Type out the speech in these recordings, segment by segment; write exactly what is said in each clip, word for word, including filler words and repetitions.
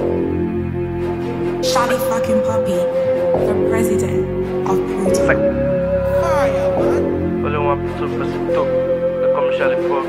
Shady fucking puppy, the president of Pluto. Fire, man. Only one two percent two. The commercial pop.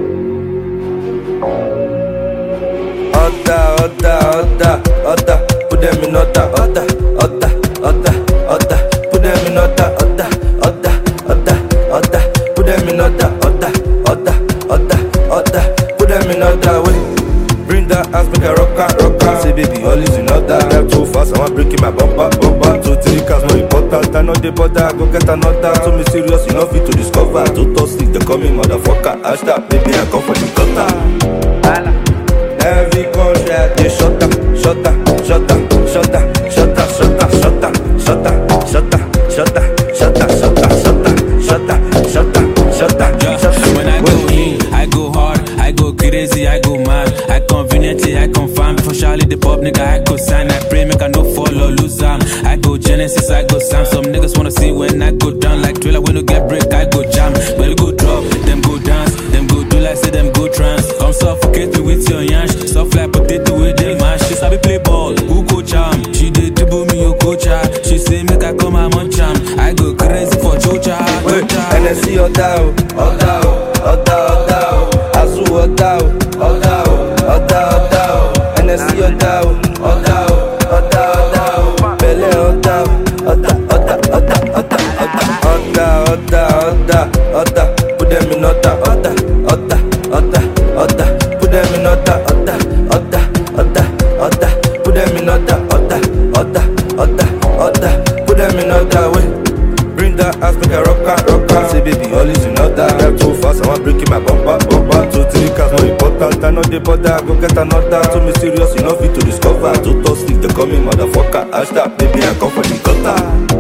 Order, order, order, order. Put them in order, order, order, order, order. Put them in order, order, order, order, order. Put them in order, order, order, order, order. Put them in order, way. Bring that ass, make a rocker, rocker. Say baby, all is in order. Drive too fast, I want breaking my bumper, bumper. Two, three cars, more important. I know the border, go get another. So me serious, enough fit to discover. Two toss stick, they call me motherfucker. Hashtag, baby, I come for the gutter. Every country, they shut up, shut up, shut up, shut up, shut up, shut up, shut up, shut up, shut up, shut up, shut up, shut up, shut up, shut up, shut up, shut up, shut up. When I go in, I go hard, I go crazy, I go mad. I conveniently, I confirm. Before Charlie the pop nigga, I go sign. I pray make I no fall or lose am. I go Genesis, I go Sam. Some niggas wanna see when I go down like Thriller. When you get break, I go jam. When you go drop, them go dance, them go do like say them go trance. Come suffocate me with your yansh, soft like potato with the mash. She sabi play ball, who coach am? She did dribble me, you coach her. She say make I come and munch am. I go crazy for Chocha, Chocha. N S C Oda, Oda, Oda, Oda, Azu Oda, Oda, Oda, Oda, N S C Oda, Oda, Oda, Oda, Bele Oda, Oda, Oda, Oda, Oda, Oda, Oda, Oda, Oda, put them in order, Oda, Oda, Oda, Oda, put them in order, Oda, Oda, Oda, Oda, put them in order, Oda, Oda, Oda, Oda, put them in order, way. Bring that ass, make a rocker, rocker. Say baby, all is in order. Drive too fast, I want breaking my bumper, bumper. Two, three cars, more important. I know the border, go get another. So me serious, enough fit to discover. Two toss stick, they call me motherfucker. Hashtag, baby, I come for the gutter.